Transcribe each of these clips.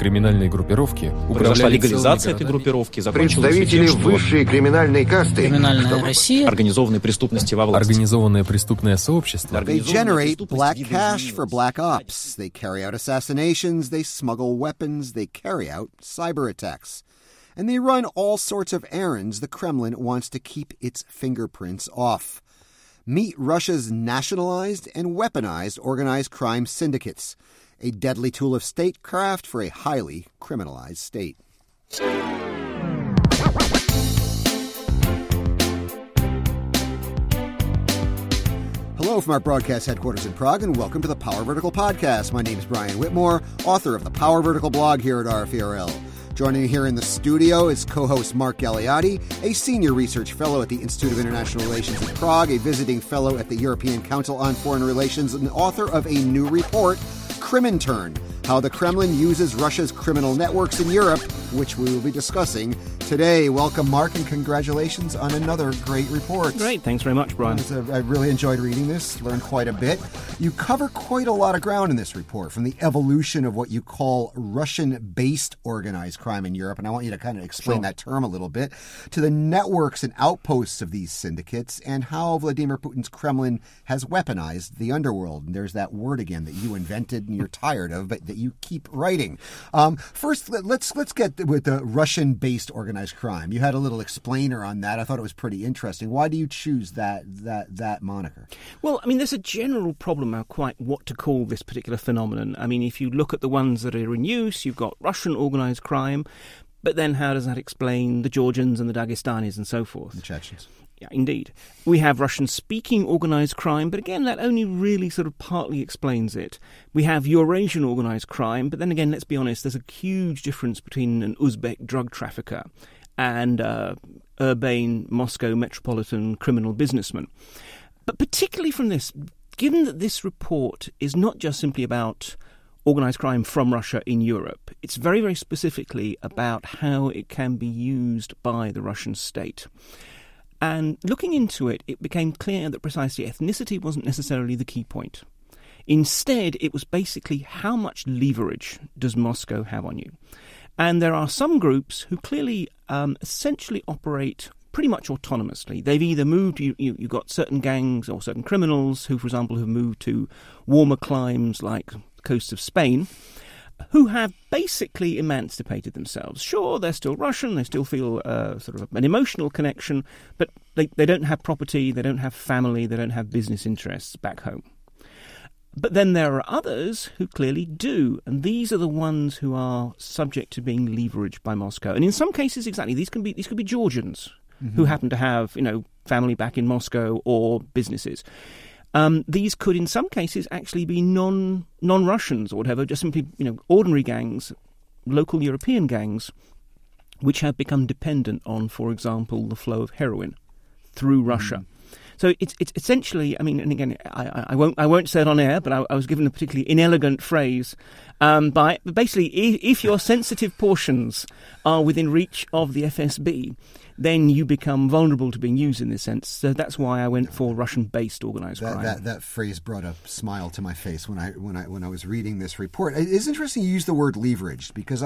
криминальной группировки произошла легализация этой группировки, представители высшей криминальной касты, Криминальная Россия, организованной преступности во власти. Организованное преступное сообщество. They generate black cash for black ops. They carry out assassinations, they smuggle weapons, they carry out cyber attacks. And they run all sorts of errands the Kremlin wants to keep its fingerprints off. Meet Russia's nationalized and weaponized organized crime syndicates, a deadly tool of statecraft for a highly criminalized state. Hello from our broadcast headquarters in Prague, and welcome to the Power Vertical Podcast. My name is Brian Whitmore, author of the Power Vertical blog here at RFERL. Joining me here in the studio is co-host Mark Galeotti, a senior research fellow at the Institute of International Relations in Prague, a visiting fellow at the European Council on Foreign Relations, and author of a new report, Kremintern, How the Kremlin Uses Russia's Criminal Networks in Europe, which we will be discussing today. Welcome, Mark, and congratulations on another great report. Great. Thanks very much, Brian. I really enjoyed reading this, learned quite a bit. You cover quite a lot of ground in this report, from the evolution of what you call Russian-based organized crime in Europe, and I want you to kind of explain that term a little bit, to the networks and outposts of these syndicates, and how Vladimir Putin's Kremlin has weaponized the underworld. And there's that word again that you invented and you're tired of, but that you keep writing. First, let's get with the Russian-based organized crime. You had a little explainer on that. I thought it was pretty interesting. Why do you choose that moniker? Well, I mean, there's a general problem about quite what to call this particular phenomenon. I mean, if you look at the ones that are in use, you've got Russian organised crime, but then how does that explain the Georgians and the Dagestanis and so forth? The Chechens. Yeah, indeed. We have Russian-speaking organised crime, but again, that only really sort of partly explains it. We have Eurasian organised crime, but then again, let's be honest, there's a huge difference between an Uzbek drug trafficker and urbane Moscow metropolitan criminal businessman. But particularly from this, given that this report is not just simply about organised crime from Russia in Europe, it's very, very specifically about how it can be used by the Russian state. And looking into it, it became clear that precisely ethnicity wasn't necessarily the key point. Instead, it was basically how much leverage does Moscow have on you? And there are some groups who clearly essentially operate pretty much autonomously. They've either moved, you've got certain gangs or certain criminals who, for example, have moved to warmer climes like the coast of Spain, who have basically emancipated themselves. Sure, they're still Russian, they still feel sort of an emotional connection, but they don't have property, they don't have family, they don't have business interests back home. But then there are others who clearly do, and these are the ones who are subject to being leveraged by Moscow. And in some cases, exactly, these could be Georgians who happen to have, family back in Moscow or businesses. These could, in some cases, actually be non-Russians or whatever, just simply, ordinary gangs, local European gangs, which have become dependent on, for example, the flow of heroin through Russia. So it's essentially, I mean, and again, I won't say it on air, but I was given a particularly inelegant phrase. But basically, if your sensitive portions are within reach of the FSB, then you become vulnerable to being used in this sense. So that's why I went for Russian-based organised crime. That phrase brought a smile to my face when I was reading this report. It's interesting you use the word leveraged, because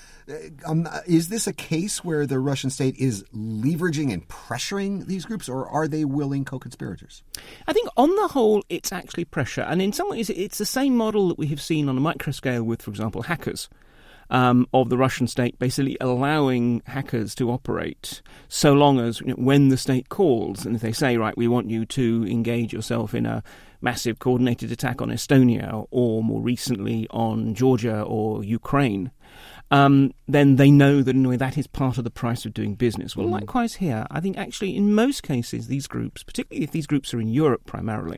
is this a case where the Russian state is leveraging and pressuring these groups, or are they willing co-conspirators? I think on the whole, it's actually pressure. And in some ways, it's the same model that we have seen on a micro scale with, for example, hackers of the Russian state, basically allowing hackers to operate so long as when the state calls, and if they say, right, we want you to engage yourself in a massive coordinated attack on Estonia or more recently on Georgia or Ukraine, then they know that in a way that is part of the price of doing business. Well, likewise here, I think actually in most cases these groups, particularly if these groups are in Europe primarily,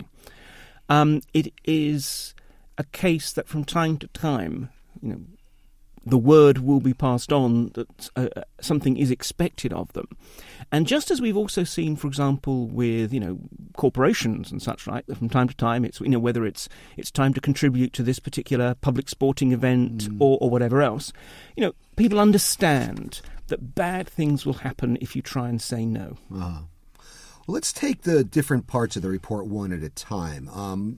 it is a case that from time to time, the word will be passed on that something is expected of them. And just as we've also seen, for example, with, corporations and such, right, that from time to time it's, whether it's time to contribute to this particular public sporting event or whatever else, people understand that bad things will happen if you try and say no. Well, let's take the different parts of the report one at a time.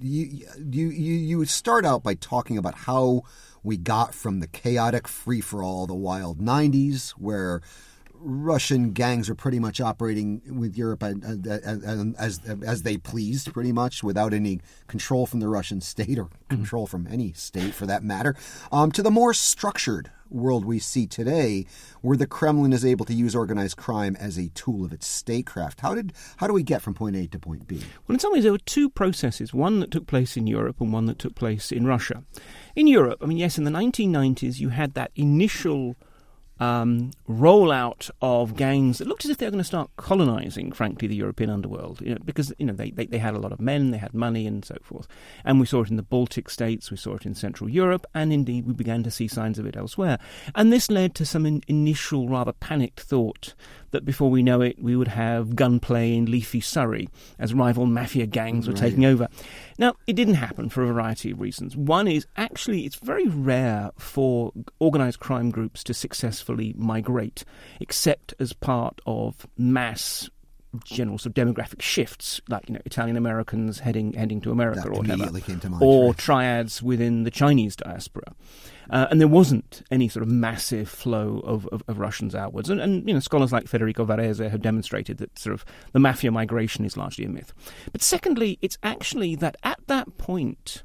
You start out by talking about how we got from the chaotic free-for-all, the wild 90s, where Russian gangs were pretty much operating with Europe as they pleased, pretty much, without any control from the Russian state or control from any state, for that matter, to the more structured world we see today, where the Kremlin is able to use organized crime as a tool of its statecraft. How do we get from point A to point B? Well, in some ways, there were two processes, one that took place in Europe and one that took place in Russia. In Europe, I mean, yes, in the 1990s, you had that initial rollout of gangs that looked as if they were going to start colonizing, frankly, the European underworld, because they had a lot of men, they had money, and so forth. And we saw it in the Baltic states, we saw it in Central Europe, and indeed we began to see signs of it elsewhere. And this led to some initial rather panicked thought that before we know it, we would have gunplay in leafy Surrey as rival mafia gangs were taking over. Now, it didn't happen for a variety of reasons. One is actually it's very rare for organized crime groups to successfully migrate, except as part of mass general sort of demographic shifts, like Italian Americans heading to America that or whatever, immediately came to mind, or right? triads within the Chinese diaspora. And there wasn't any sort of massive flow of Russians outwards. And scholars like Federico Varese have demonstrated that sort of the mafia migration is largely a myth. But secondly, it's actually that at that point,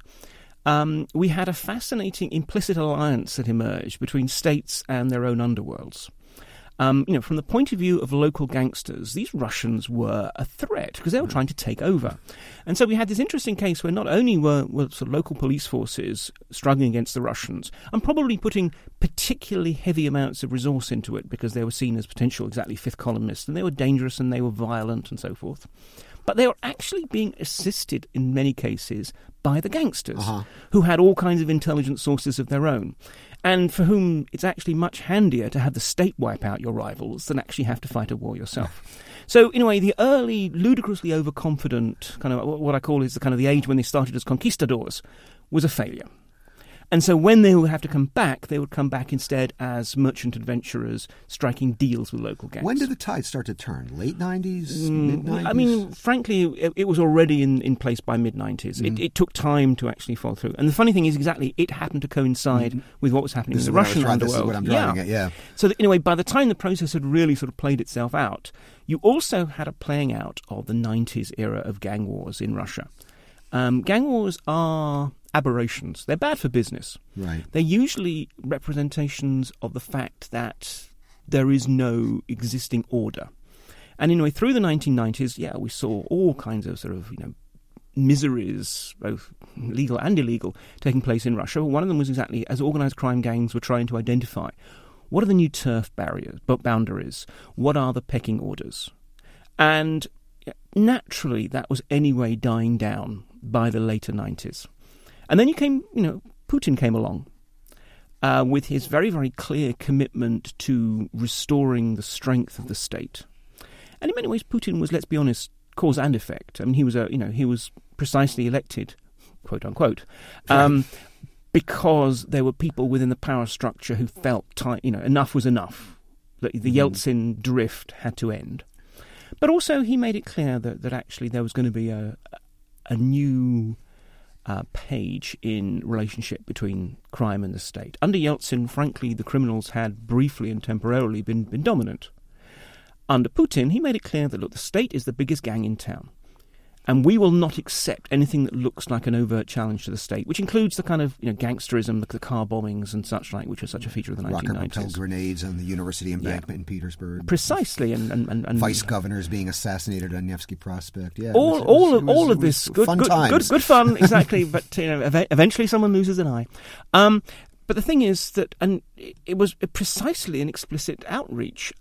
we had a fascinating implicit alliance that emerged between states and their own underworlds. From the point of view of local gangsters, these Russians were a threat because they were trying to take over. And so we had this interesting case where not only were sort of local police forces struggling against the Russians and probably putting particularly heavy amounts of resource into it because they were seen as potential exactly fifth columnists, and they were dangerous and they were violent and so forth. But they were actually being assisted in many cases by the gangsters who had all kinds of intelligence sources of their own, and for whom it's actually much handier to have the state wipe out your rivals than actually have to fight a war yourself. So, in a way, the early, ludicrously overconfident, kind of what I call is the kind of the age when they started as conquistadors, was a failure. And so when they would have to come back, they would come back instead as merchant adventurers striking deals with local gangs. When did the tide start to turn? Late 90s? Mid-90s? I mean, frankly, it was already in place by mid-90s. It took time to actually fall through. And the funny thing is exactly, it happened to coincide with what was happening in the Russian underworld. This is what I'm driving at, yeah. So that, in a way, by the time the process had really sort of played itself out, you also had a playing out of the 90s era of gang wars in Russia. Gang wars are aberrations. They're bad for business. Right. They're usually representations of the fact that there is no existing order. And anyway, through the 1990s, we saw all kinds of sort of, miseries, both legal and illegal, taking place in Russia. One of them was exactly as organized crime gangs were trying to identify what are the new turf boundaries, what are the pecking orders. And naturally, that was anyway dying down by the later 90s. And then Putin came along with his very, very clear commitment to restoring the strength of the state. And in many ways, Putin was, let's be honest, cause and effect. I mean, he was precisely elected, quote unquote, because there were people within the power structure who felt, enough was enough. The Yeltsin drift had to end. But also, he made it clear that actually there was going to be a new page in relationship between crime and the state. Under Yeltsin, frankly, the criminals had briefly and temporarily been dominant. Under Putin, he made it clear that, look, the state is the biggest gang in town, and we will not accept anything that looks like an overt challenge to the state, which includes the kind of gangsterism, the car bombings and such like, which are such a feature of the 1990s. Rocket-propelled grenades on the university embankment in Petersburg. Precisely, and vice governors being assassinated on Nevsky Prospect. Yeah, all of this good fun, exactly. But eventually, someone loses an eye. But the thing is that, and it was precisely an explicit outreach.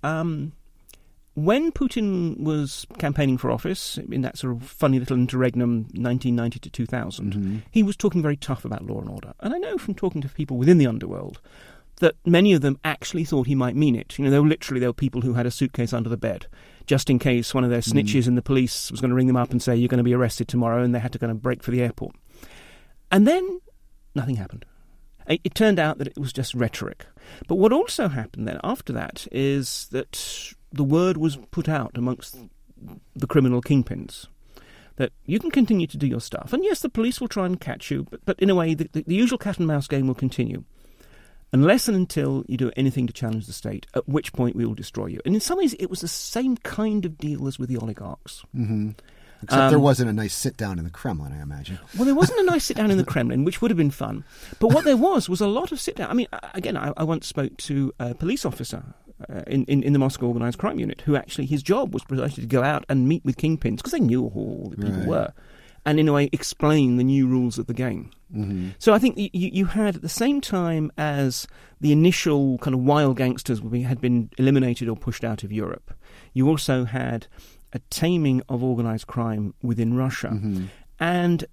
When Putin was campaigning for office, in that sort of funny little interregnum 1990 to 2000, he was talking very tough about law and order. And I know from talking to people within the underworld that many of them actually thought he might mean it. There were people who had a suitcase under the bed, just in case one of their snitches in the police was going to ring them up and say, you're going to be arrested tomorrow, and they had to kind of break for the airport. And then nothing happened. It turned out that it was just rhetoric. But what also happened then after that is that the word was put out amongst the criminal kingpins. That you can continue to do your stuff. And yes, the police will try and catch you, but in a way, the usual cat and mouse game will continue. Unless and until you do anything to challenge the state, at which point we will destroy you. And in some ways, it was the same kind of deal as with the oligarchs. Mm-hmm. Except there wasn't a nice sit-down in the Kremlin, I imagine. Well, there wasn't a nice sit-down in the Kremlin, which would have been fun. But what there was a lot of sit-down. I mean, again, I once spoke to a police officer in the Moscow Organised Crime Unit, who actually, his job was precisely to go out and meet with kingpins, because they knew who all the people were, and in a way explain the new rules of the game. Mm-hmm. So I think you had, at the same time as the initial kind of wild gangsters had been eliminated or pushed out of Europe, you also had a taming of organised crime within Russia. Mm-hmm. And,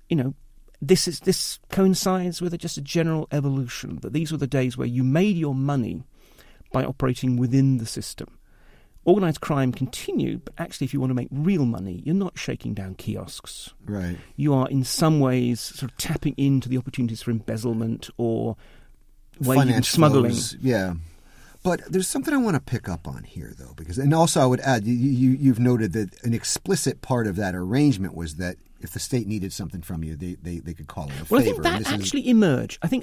this coincides with just a general evolution, that these were the days where you made your money by operating within the system. Organised crime continued, but actually if you want to make real money, you're not shaking down kiosks. Right. You are in some ways sort of tapping into the opportunities for embezzlement or smuggling. Yeah. But there's something I want to pick up on here, though, and also I would add, you've noted that an explicit part of that arrangement was that if the state needed something from you, they could call it a favor. Well, I think that actually emerged. I think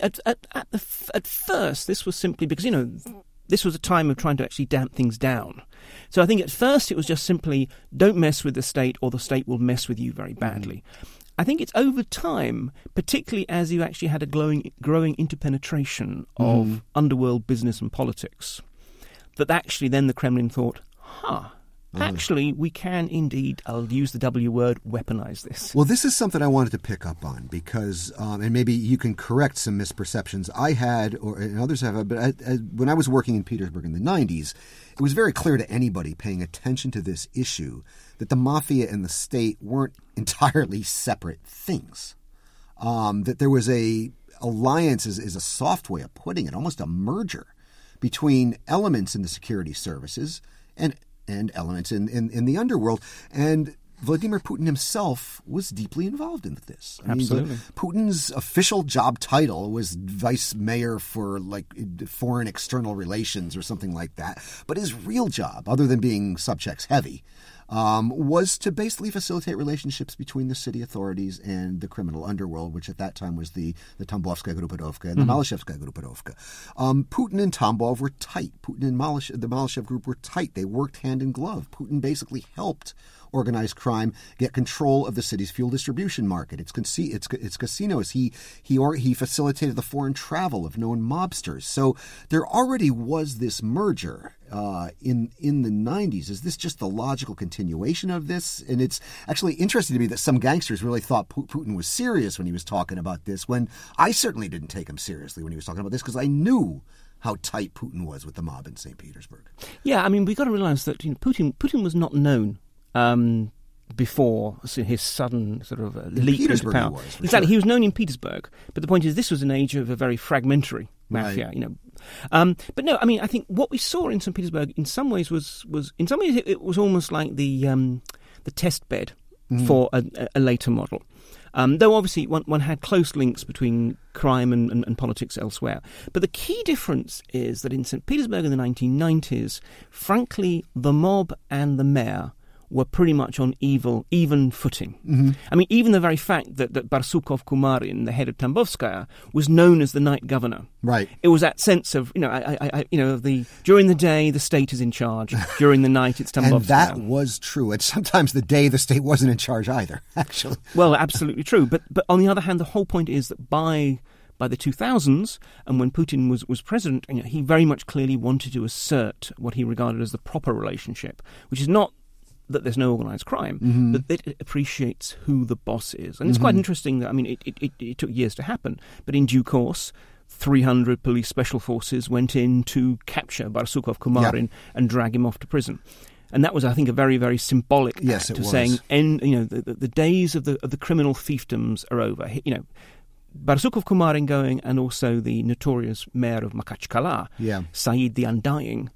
at first this was simply because, this was a time of trying to actually damp things down. So I think at first it was just simply, don't mess with the state or the state will mess with you very badly. Mm-hmm. I think it's over time, particularly as you actually had a growing interpenetration of underworld business and politics, that actually then the Kremlin thought, actually we can indeed, I'll use the W word, weaponize this. Well, this is something I wanted to pick up on because, and maybe you can correct some misperceptions I had, and others have, but when I was working in Petersburg in the 90s, it was very clear to anybody paying attention to this issue that the mafia and the state weren't entirely separate things. That there was a alliance, is a soft way of putting it, almost a merger between elements in the security services and elements in the underworld. And Vladimir Putin himself was deeply involved in this. Absolutely. Putin's official job title was vice mayor for foreign external relations or something like that. But his real job, other than being subchecks heavy, was to basically facilitate relationships between the city authorities and the criminal underworld, which at that time was the Tambovskaya Gruppировka and the Malashevskaya Gruppировka. Putin and Tambov were tight. Putin and the Malashev group were tight. They worked hand in glove. Putin basically helped organized crime get control of the city's fuel distribution market. Its casinos. He facilitated the foreign travel of known mobsters. So there already was this merger in the 90s. Is this just the logical continuation of this? And it's actually interesting to me that some gangsters really thought Putin was serious when he was talking about this, when I certainly didn't take him seriously when he was talking about this, because I knew how tight Putin was with the mob in St. Petersburg. Yeah, I mean, we've got to realize that Putin was not known before his sudden sort of leap into power. Exactly, he was known in Petersburg, but the point is this was an age of a very fragmentary mafia, But no, I mean, I think what we saw in St. Petersburg in some ways was it was almost like the test bed for a later model. Though obviously one had close links between crime and politics elsewhere. But the key difference is that in St. Petersburg in the 1990s, frankly, the mob and the mayor were pretty much on even footing. Mm-hmm. I mean, even the very fact that Barsukov Kumarin, the head of Tambovskaya, was known as the night governor. Right. It was that sense of, during the day the state is in charge, during the night it's Tambovskaya. And that was true. And sometimes the day the state wasn't in charge either, actually. Well, absolutely true. But on the other hand, the whole point is that by the 2000s, and when Putin was president, he very much clearly wanted to assert what he regarded as the proper relationship, which is not that there's no organised crime, but that it appreciates who the boss is. And it's quite interesting that, I mean, it took years to happen, but in due course, 300 police special forces went in to capture Barsukov Kumarin and drag him off to prison. And that was, I think, a very, very symbolic act of saying, the days of the criminal fiefdoms are over. Barsukov Kumarin going, and also the notorious mayor of Makhachkala, Said the Undying,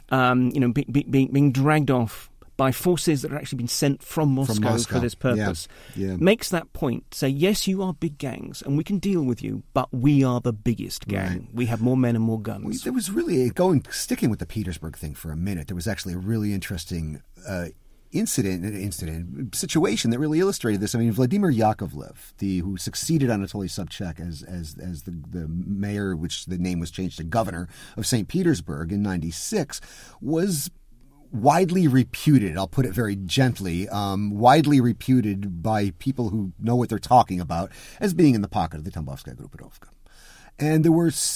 being dragged off by forces that had actually been sent from Moscow for this purpose, makes that point. Say, yes, you are big gangs, and we can deal with you, but we are the biggest gang. Right. We have more men and more guns. There was really, sticking with the Petersburg thing for a minute, there was actually a really interesting situation that really illustrated this. I mean, Vladimir Yakovlev, who succeeded Anatoly Sobchak as the mayor, which the name was changed to governor of St. Petersburg in '96, was widely reputed, I'll put it very gently, widely reputed by people who know what they're talking about as being in the pocket of the Tambovskaya Gruppirovka. And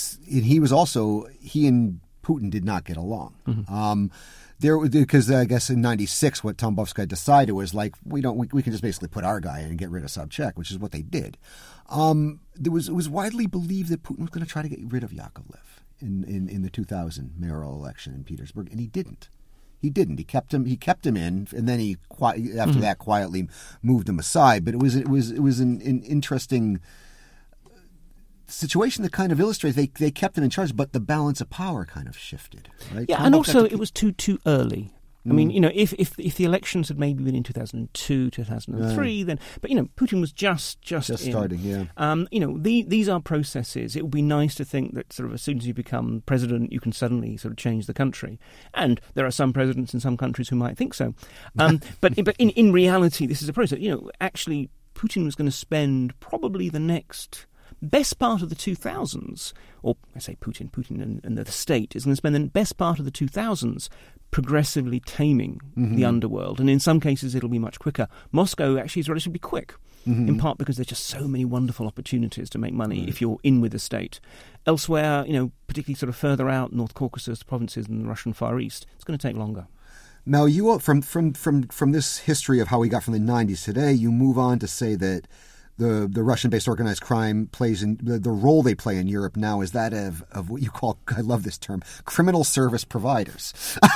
he and Putin did not get along. Because I guess in '96, what Tambovskaya decided was like, we can just basically put our guy in and get rid of Sobchak, which is what they did. It was widely believed that Putin was going to try to get rid of Yakovlev in the 2000 mayoral election in Petersburg, and he didn't. He didn't. He kept him in, and then he after that quietly moved him aside. But it was an interesting situation that kind of illustrates they kept him in charge, but the balance of power kind of shifted. Right? Yeah, and also it was too early. I mean, if the elections had maybe been in 2002, 2003, then, but Putin was just starting. Yeah. These are processes. It would be nice to think that sort of as soon as you become president, you can suddenly sort of change the country. And there are some presidents in some countries who might think so. But in reality, this is a process. Actually, Putin was going to spend probably the next best part of the 2000s, or I say Putin and the state is going to spend the best part of the 2000s progressively taming the underworld. And in some cases, it'll be much quicker. Moscow actually is relatively quick, in part because there's just so many wonderful opportunities to make money if you're in with the state. Elsewhere, particularly sort of further out, North Caucasus, provinces in the Russian Far East, it's going to take longer. Now, you from this history of how we got from the 90s today, you move on to say that the Russian-based organized crime plays in the role they play in Europe now is that of what you call, I love this term, criminal service providers,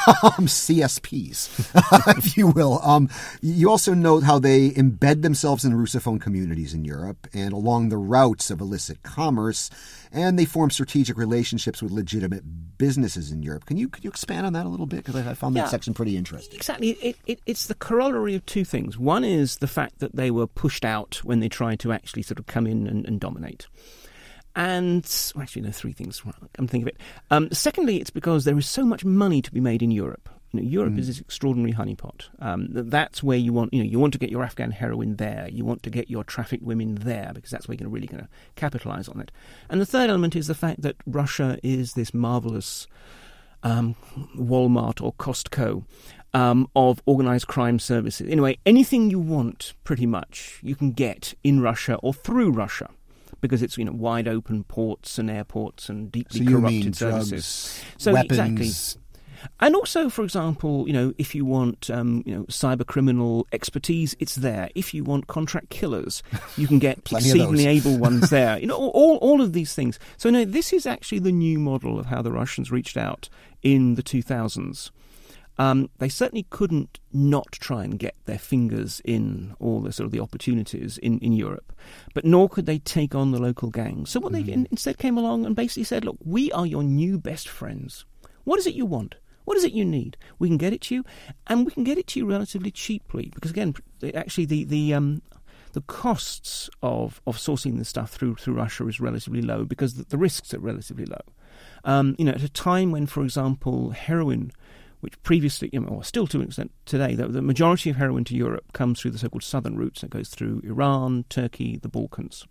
CSPs, if you will. You also note how they embed themselves in Russophone communities in Europe and along the routes of illicit commerce, and they form strategic relationships with legitimate businesses in Europe. Can you expand on that a little bit? Because I found that section pretty interesting. Exactly. It's the corollary of two things. One is the fact that they were pushed out when they tried to actually sort of come in and dominate. And, well, actually, no, three things. I'm thinking of it. Secondly, it's because there is so much money to be made in Europe. Europe is this extraordinary honeypot. That's where you want to get your Afghan heroin there. You want to get your trafficked women there because that's where you're really going to capitalize on it. And the third element is the fact that Russia is this marvelous Walmart or Costco of organized crime services. Anyway, anything you want, pretty much, you can get in Russia or through Russia. Because it's wide open ports and airports and deeply corrupted services. So weapons. Exactly. And also, for example, if you want, cyber criminal expertise, it's there. If you want contract killers, you can get exceedingly able ones there. All of these things. So, this is actually the new model of how the Russians reached out in the 2000s. They certainly couldn't not try and get their fingers in all the sort of the opportunities in Europe, but nor could they take on the local gangs. So what they instead came along and basically said, look, we are your new best friends. What is it you want? What is it you need? We can get it to you, and we can get it to you relatively cheaply. Because again, actually, the costs of sourcing the stuff through Russia is relatively low because the risks are relatively low. At a time when, for example, heroin, which previously, or still to an extent today, the majority of heroin to Europe comes through the so-called southern routes. It goes through Iran, Turkey, the Balkans.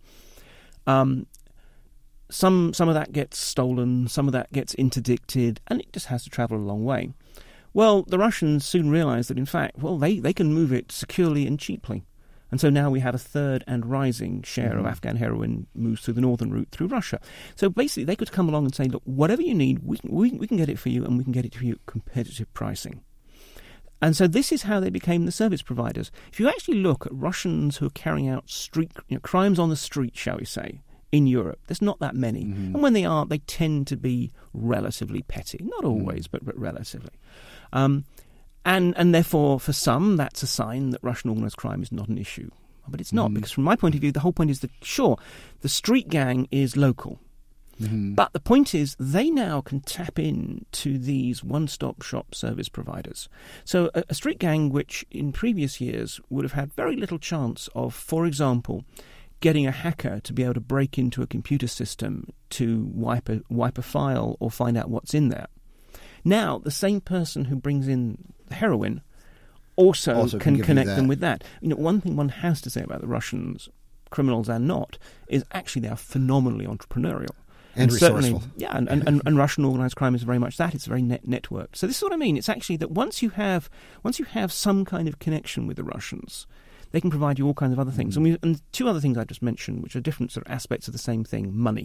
Some of that gets stolen, some of that gets interdicted, and it just has to travel a long way. Well, the Russians soon realized that, in fact, they can move it securely and cheaply. And so now we have a third and rising share of Afghan heroin moves through the northern route through Russia. So basically, they could come along and say, look, whatever you need, we can get it for you, and we can get it for you at competitive pricing. And so this is how they became the service providers. If you actually look at Russians who are carrying out street crimes on the street, shall we say, in Europe, there's not that many. And when they are, they tend to be relatively petty. Not always, but relatively. And therefore, for some, that's a sign that Russian organised crime is not an issue. But it's not, because from my point of view, the whole point is that, sure, the street gang is local. But the point is, they now can tap in to these one-stop shop service providers. So a street gang which in previous years would have had very little chance of, for example, getting a hacker to be able to break into a computer system to wipe a file or find out what's in there. Now, the same person who brings in the heroin also can give you connect that. them with that. You know, one thing one has to say about the Russians, criminals and not, is actually they are phenomenally entrepreneurial. And certainly, resourceful. yeah, and Russian organised crime is very much that. It's very networked. So this is what I mean. It's actually that once you have some kind of connection with the Russians, they can provide you all kinds of other things. And two other things I just mentioned, which are different sort of aspects of the same thing: money.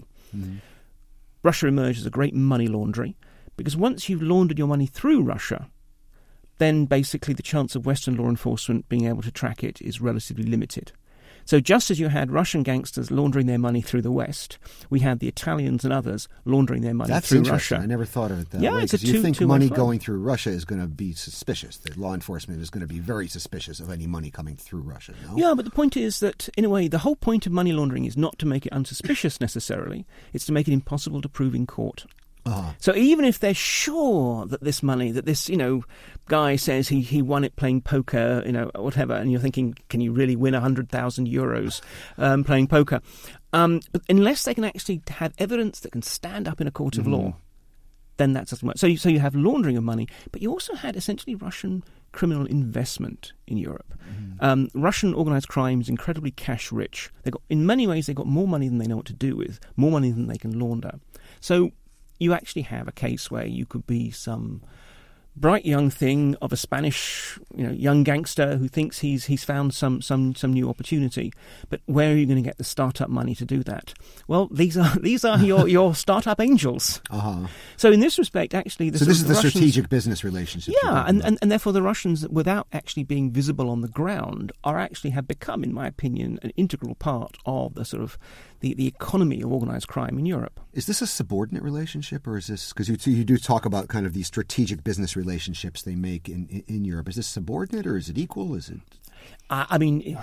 Russia emerged as a great money laundry because once you've laundered your money through Russia, then basically the chance of Western law enforcement being able to track it is relatively limited. So just as you had Russian gangsters laundering their money through the West, we had the Italians and others laundering their money through Russia. I never thought of it that Yeah, way. it's a 'Cause you think two-way money flow. going through Russia is going to be suspicious. The law enforcement is going to be very suspicious of any money coming through Russia, no? Yeah, but the point is that, in a way, the whole point of money laundering is not to make it unsuspicious necessarily. It's to make it impossible to prove in court. So even if they're sure that this money, that this, guy says he won it playing poker, whatever, and you're thinking, can you really win 100,000 euros playing poker? But unless they can actually have evidence that can stand up in a court of law, then that doesn't work. So you have laundering of money, but you also had essentially Russian criminal investment in Europe. Russian organised crime is incredibly cash rich. In many ways, they've got more money than they know what to do with, more money than they can launder. So you actually have a case where you could be some bright young thing of a Spanish, young gangster who thinks he's found some new opportunity. But where are you going to get the startup money to do that? Well, these are your startup angels. So in this respect, actually, this is the Russians, strategic business relationship. Yeah, and therefore the Russians, without actually being visible on the ground, have become, in my opinion, an integral part of the sort of the economy of organised crime in Europe. Is this a subordinate relationship, or is this, because you do talk about kind of these strategic business relationships they make in Europe? Is this subordinate or is it equal? Is it? I mean,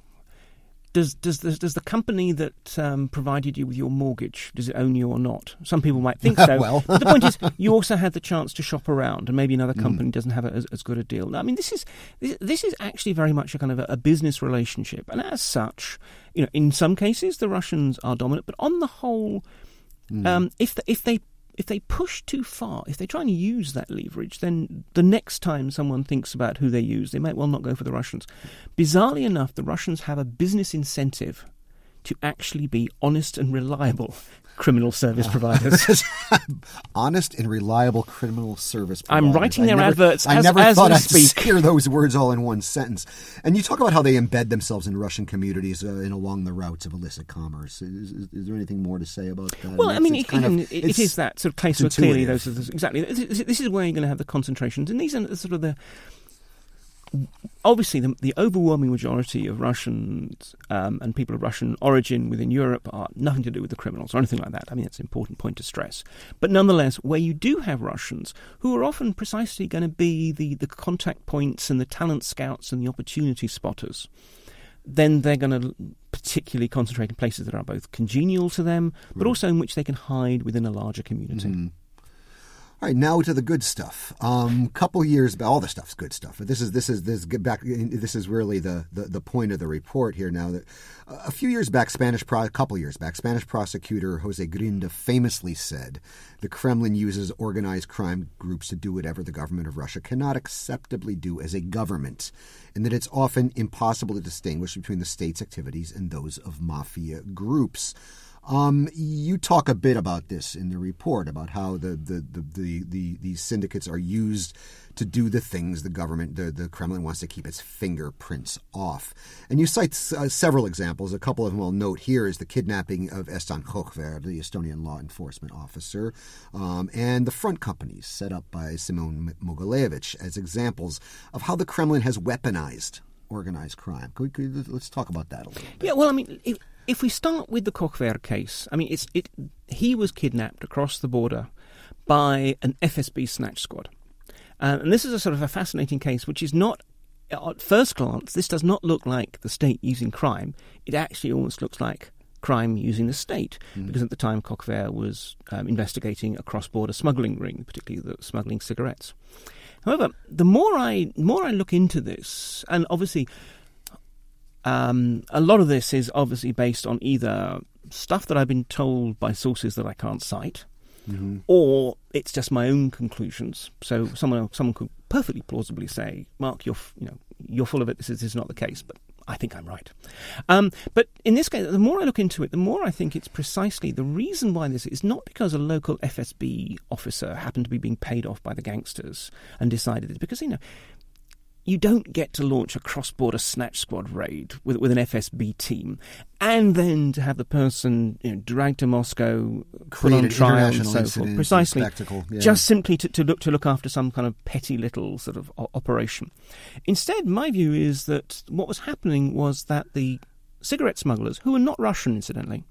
does the company that provided you with your mortgage, does it own you or not? Some people might think so. Well. But the point is, you also had the chance to shop around, and maybe another company doesn't have as good a deal. I mean, this is actually very much a kind of a business relationship, and as such, in some cases the Russians are dominant, but on the whole, if they push too far, if they try and use that leverage, then the next time someone thinks about who they use, they might well not go for the Russians. Bizarrely enough, the Russians have a business incentive to actually be honest and reliable criminal service providers. Honest and reliable criminal service providers. I'm writing their adverts I as never as thought we I'd speak. hear those words all in one sentence. And you talk about how they embed themselves in Russian communities and along the routes of illicit commerce. Is there anything more to say about that? Well, I mean, it is that sort of case where clearly intuitive. those are exactly. This is where you're going to have the concentrations, and these are sort of the. Obviously, the overwhelming majority of Russians and people of Russian origin within Europe are nothing to do with the criminals or anything like that. I mean, that's an important point to stress. But nonetheless, where you do have Russians who are often precisely going to be the contact points and the talent scouts and the opportunity spotters, then they're going to particularly concentrate in places that are both congenial to them, but also in which they can hide within a larger community. All right, now to the good stuff. Couple years back, all the stuff's good stuff, but this is really the point of the report here. Now that a few years back, Spanish prosecutor Jose Grinda famously said, "The Kremlin uses organized crime groups to do whatever the government of Russia cannot acceptably do as a government, and that it's often impossible to distinguish between the state's activities and those of mafia groups." You talk a bit about this in the report, about how these syndicates are used to do the things the government, the Kremlin wants to keep its fingerprints off. And you cite several examples. A couple of them I'll note here is the kidnapping of Ehsan Kochver, the Estonian law enforcement officer, and the front companies set up by Simon Mogilevich as examples of how the Kremlin has weaponized organized crime. Let's talk about that a little bit. Yeah, well, I mean, if we start with the Kochver case, I mean, he was kidnapped across the border by an FSB snatch squad. And this is a sort of a fascinating case, which is not, at first glance, this does not look like the state using crime. It actually almost looks like crime using the state, because at the time Kochver was investigating a cross-border smuggling ring, particularly the smuggling cigarettes. However, the more I look into this, and obviously a lot of this is obviously based on either stuff that I've been told by sources that I can't cite, or it's just my own conclusions. So someone could perfectly plausibly say, Mark, you're full of it. This is not the case, but I think I'm right. But in this case, the more I look into it, the more I think it's precisely the reason why this is not because a local FSB officer happened to be being paid off by the gangsters and decided it. Because, you don't get to launch a cross-border snatch squad raid with an FSB team and then to have the person dragged to Moscow, put on trial and so forth. Precisely. Just simply to look after some kind of petty little sort of operation. Instead, my view is that what was happening was that the cigarette smugglers, who were not Russian, incidentally,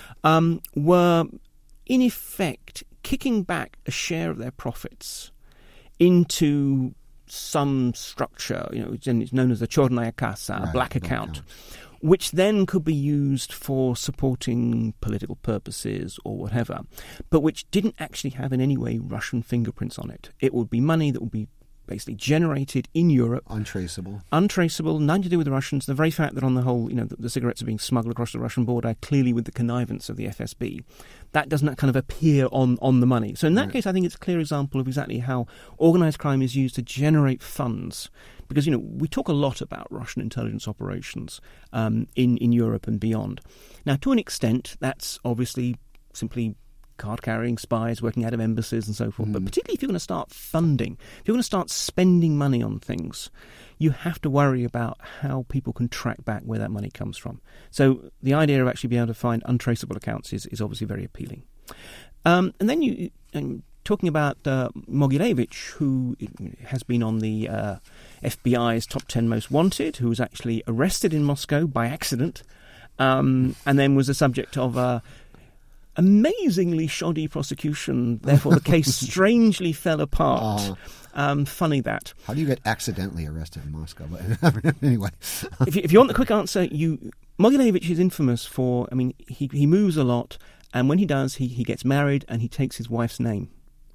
were in effect kicking back a share of their profits into some structure, it's known as the Chornaya Kassa, a black account, which then could be used for supporting political purposes or whatever, but which didn't actually have in any way Russian fingerprints on it. It would be money that would be basically generated in Europe. Untraceable, nothing to do with the Russians. The very fact that on the whole, the cigarettes are being smuggled across the Russian border, clearly with the connivance of the FSB, that doesn't kind of appear on the money. So in that case, I think it's a clear example of exactly how organised crime is used to generate funds. Because, we talk a lot about Russian intelligence operations in Europe and beyond. Now, to an extent, that's obviously simply card-carrying spies working out of embassies and so forth. But particularly if you're going to start funding, if you're going to start spending money on things, you have to worry about how people can track back where that money comes from. So the idea of actually being able to find untraceable accounts is obviously very appealing. And then talking about Mogilevich, who has been on the FBI's top 10 most wanted, who was actually arrested in Moscow by accident, and then was the subject of amazingly shoddy prosecution. Therefore, the case strangely fell apart. Funny that. How do you get accidentally arrested in Moscow? But anyway. if you want the quick answer, Mogilevich is infamous for, he moves a lot, and when he does, he gets married and he takes his wife's name.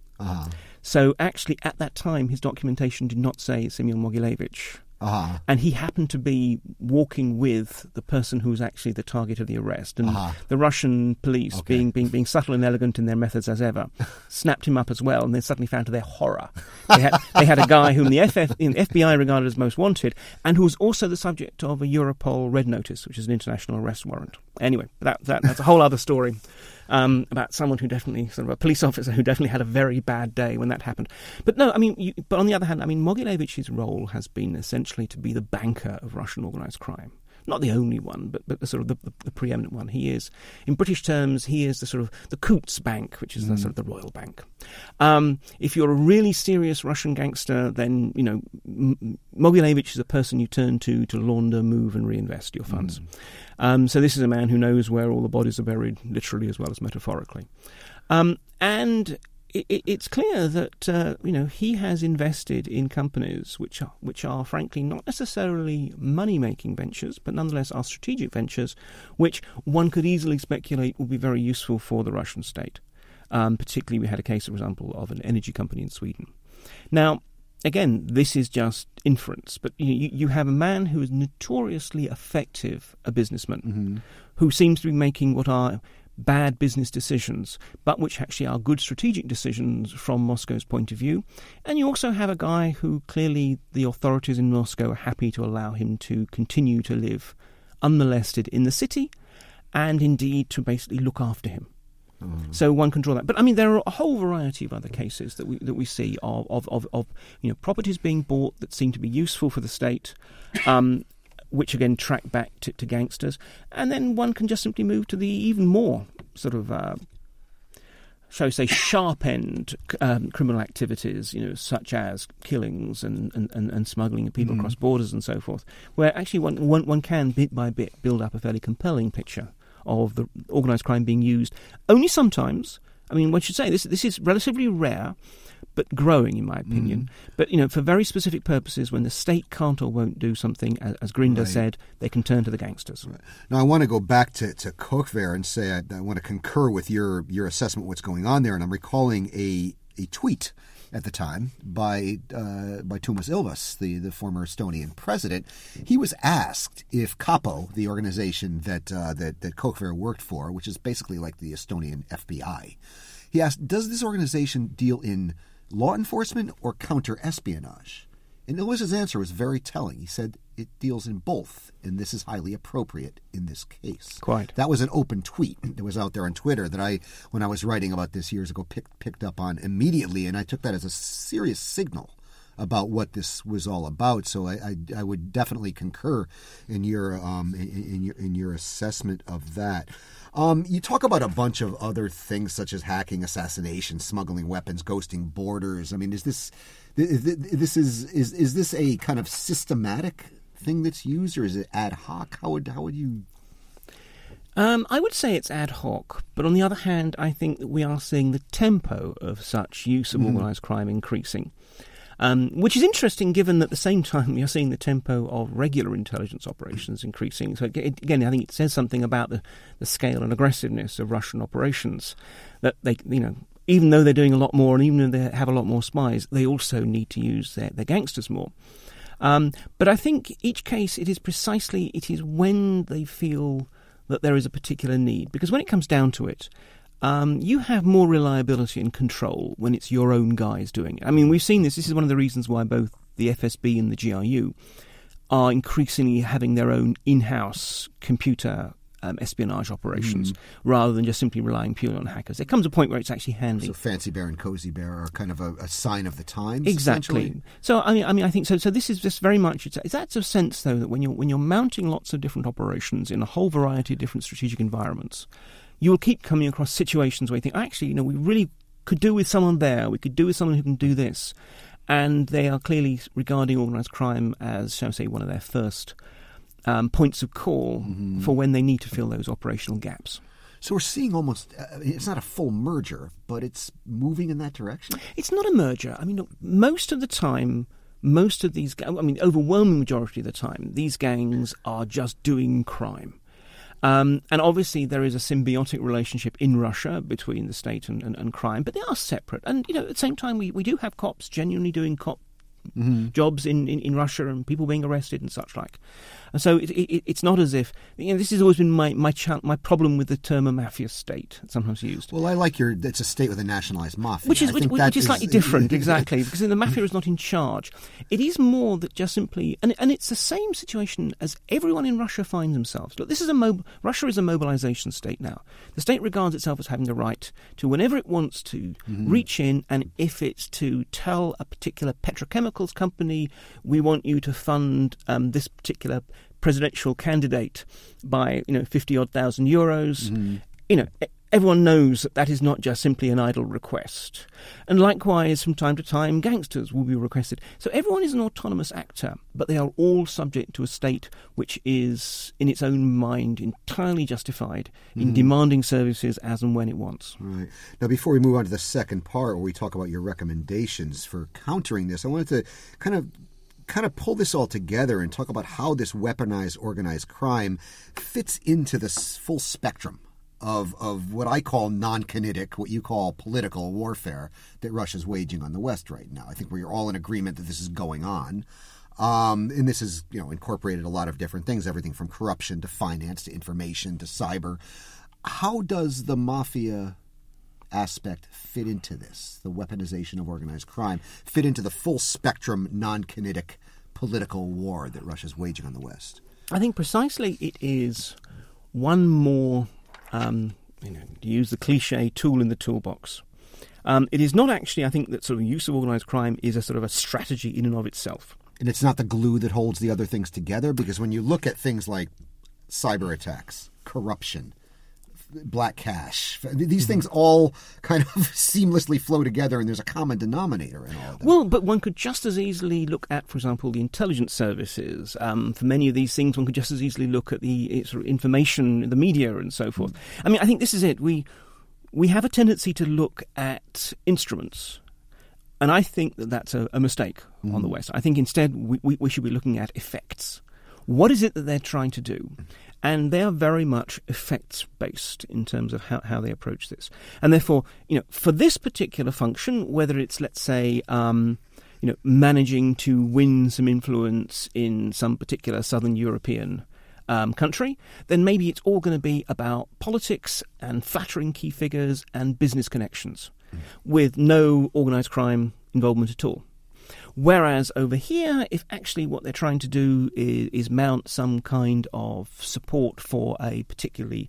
So actually, at that time, his documentation did not say Semyon Mogilevich. And he happened to be walking with the person who was actually the target of the arrest. And the Russian police, being subtle and elegant in their methods as ever, snapped him up as well. And then suddenly found to their horror, they had a guy whom the FBI regarded as most wanted, and who was also the subject of a Europol red notice, which is an international arrest warrant. Anyway, that's a whole other story. About someone who definitely, sort of a police officer who definitely had a very bad day when that happened. But no, but on the other hand, Mogilevich's role has been essentially to be the banker of Russian organised crime. Not the only one, but the sort of the preeminent one. He is, in British terms, he is the sort of the Coots Bank, which is the sort of the royal bank. If you're a really serious Russian gangster, then Mogilevich is a person you turn to launder, move, and reinvest your funds. So this is a man who knows where all the bodies are buried, literally as well as metaphorically, and it's clear that he has invested in companies which are frankly not necessarily money-making ventures, but nonetheless are strategic ventures, which one could easily speculate will be very useful for the Russian state. Particularly, we had a case, for example, of an energy company in Sweden. Now, again, this is just inference, but you have a man who is notoriously effective, a businessman, who seems to be making what are bad business decisions, but which actually are good strategic decisions from Moscow's point of view. And you also have a guy who clearly the authorities in Moscow are happy to allow him to continue to live unmolested in the city, and indeed to basically look after him. So one can draw that. But there are a whole variety of other cases that we see of properties being bought that seem to be useful for the state, which again track back to gangsters. And then one can just simply move to the even more sort of, shall we say, sharp-end criminal activities, such as killings and smuggling of people across borders and so forth, where actually one can bit by bit build up a fairly compelling picture of the organised crime being used only sometimes. One should say this is relatively rare, but growing, in my opinion. But, for very specific purposes, when the state can't or won't do something, as Grinder said, they can turn to the gangsters. Right. Now, I want to go back to Kochver and say I want to concur with your assessment of what's going on there, and I'm recalling a tweet at the time by Toomas Ilves, the former Estonian president. He was asked if Kapo, the organization that Kochver worked for, which is basically like the Estonian FBI, He asked, does this organization deal in law enforcement or counter-espionage? And Ilwiz's answer was very telling. He said it deals in both, and this is highly appropriate in this case. Quite. That was an open tweet that was out there on Twitter that I, when I was writing about this years ago, picked up on immediately, and I took that as a serious signal about what this was all about. So I would definitely concur in your assessment of that. You talk about a bunch of other things such as hacking, assassination, smuggling weapons, ghosting borders. I mean, is this a kind of systematic thing that's used, or is it ad hoc? How would you? I would say it's ad hoc, but on the other hand, I think that we are seeing the tempo of such use of organised crime increasing. Which is interesting given that at the same time you're seeing the tempo of regular intelligence operations increasing. So again, I think it says something about the scale and aggressiveness of Russian operations, that they, even though they're doing a lot more and even though they have a lot more spies, they also need to use their gangsters more. But I think each case, it is when they feel that there is a particular need. Because when it comes down to it, you have more reliability and control when it's your own guys doing it. I mean, we've seen this. This is one of the reasons why both the FSB and the GRU are increasingly having their own in-house computer espionage operations rather than just simply relying purely on hackers. There comes a point where it's actually handy. So Fancy Bear and Cozy Bear are kind of a sign of the times. Exactly. So I mean, I think so. So this is just very much. That's a sense, though, that when you're mounting lots of different operations in a whole variety of different strategic environments, you will keep coming across situations where you think, actually, we really could do with someone there. We could do with someone who can do this. And they are clearly regarding organised crime as, shall I say, one of their first points of call for when they need to fill those operational gaps. So we're seeing almost, it's not a full merger, but it's moving in that direction? It's not a merger. I mean, look, most of the time, overwhelming majority of the time, these gangs are just doing crime. And obviously there is a symbiotic relationship in Russia between the state and crime, but they are separate. And, at the same time, we do have cops genuinely doing cop jobs in Russia and people being arrested and such like. And so it's not as if, this has always been my problem with the term a mafia state, sometimes used. Well, I like it's a state with a nationalized mafia. Which is slightly different, exactly, because the mafia is not in charge. It is more that just simply, and it's the same situation as everyone in Russia finds themselves. Look, Russia is a mobilization state now. The state regards itself as having the right to, whenever it wants to, reach in, and if it's to tell a particular petrochemicals company, we want you to fund this particular presidential candidate by 50,000 euros. Everyone knows that is not just simply an idle request. And likewise, from time to time, gangsters will be requested. So everyone is an autonomous actor, but they are all subject to a state which is, in its own mind, entirely justified in demanding services as and when it wants. Right. Now, before we move on to the second part, where we talk about your recommendations for countering this, I wanted to kind of pull this all together and talk about how this weaponized organized crime fits into this full spectrum of what I call non-kinetic, what you call political warfare that Russia's waging on the West right now. I think we're all in agreement that this is going on. And this has, incorporated a lot of different things, everything from corruption to finance to information to cyber. How does the mafia aspect fit into this, the weaponization of organized crime, fit into the full spectrum non-kinetic political war that Russia's waging on the West? I think precisely it is one more, to use the cliche, tool in the toolbox. It is not actually, I think, that sort of use of organized crime is a sort of a strategy in and of itself. And it's not the glue that holds the other things together, because when you look at things like cyber attacks, corruption, black cash, these things all kind of seamlessly flow together, and there's a common denominator in all of them. Well, but one could just as easily look at, for example, the intelligence services. For many of these things, one could just as easily look at the sort of information, the media and so forth. I mean, I think this is it. We have a tendency to look at instruments, and I think that that's a mistake on the West. I think instead we should be looking at effects. What is it that they're trying to do? And they are very much effects-based in terms of how they approach this. And therefore, for this particular function, whether it's, let's say, managing to win some influence in some particular Southern European country, then maybe it's all going to be about politics and flattering key figures and business connections with no organised crime involvement at all. Whereas over here, if actually what they're trying to do is mount some kind of support for a particularly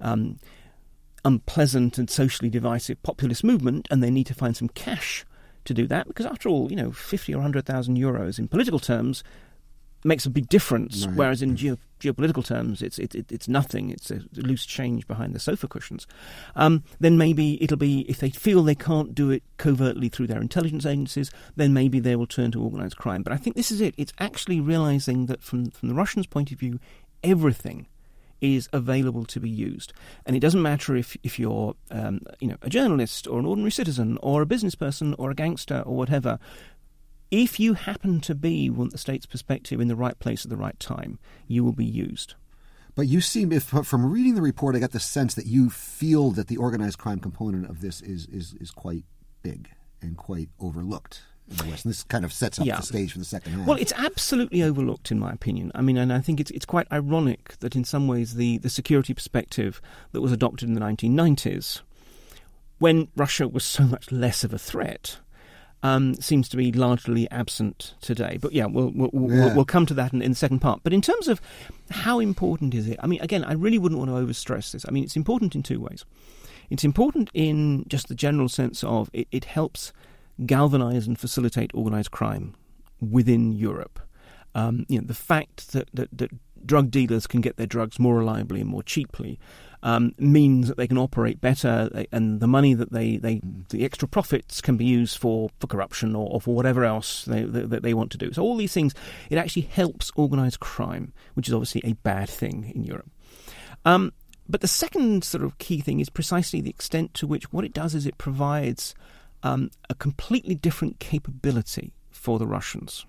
unpleasant and socially divisive populist movement, and they need to find some cash to do that, because after all, 50 or 100,000 euros in political terms makes a big difference, right. Whereas in geopolitical terms, it's nothing. It's a loose change behind the sofa cushions. Then maybe it'll be, if they feel they can't do it covertly through their intelligence agencies, then maybe they will turn to organised crime. But I think this is it. It's actually realising that from the Russians' point of view, everything is available to be used. And it doesn't matter if you're a journalist or an ordinary citizen or a business person or a gangster or whatever. If you happen to be, from the state's perspective, in the right place at the right time, you will be used. But you seem, from reading the report, I got the sense that you feel that the organized crime component of this is quite big and quite overlooked in the West. And this kind of sets up the stage for the second half. Well, it's absolutely overlooked, in my opinion. I mean, and I think it's quite ironic that in some ways the security perspective that was adopted in the 1990s, when Russia was so much less of a threat, seems to be largely absent today. But we'll come to that in the second part. But in terms of how important is it, I mean, again, I really wouldn't want to overstress this. I mean, it's important in two ways. It's important in just the general sense of it helps galvanize and facilitate organized crime within Europe. The fact that drug dealers can get their drugs more reliably and more cheaply means that they can operate better, and the money that the extra profits can be used for corruption or for whatever else they want to do. So all these things, it actually helps organized crime, which is obviously a bad thing in Europe. But the second sort of key thing is precisely the extent to which what it does is it provides a completely different capability for the Russians.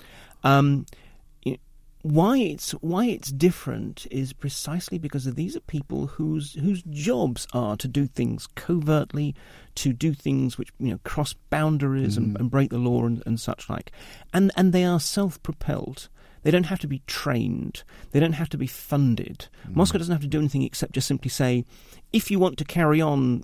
Why it's different is precisely because these are people whose jobs are to do things covertly, to do things which cross boundaries and break the law and such like, and they are self-propelled. They don't have to be trained. They don't have to be funded. Moscow doesn't have to do anything except just simply say, if you want to carry on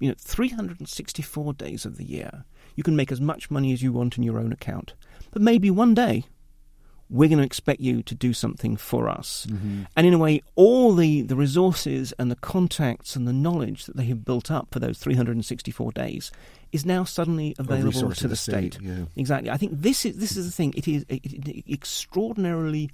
364 days of the year, you can make as much money as you want in your own account. But maybe one day we're going to expect you to do something for us. And in a way, all the resources and the contacts and the knowledge that they have built up for those 364 days is now suddenly available to the state. Yeah. Exactly. I think this is the thing. It is an extraordinarily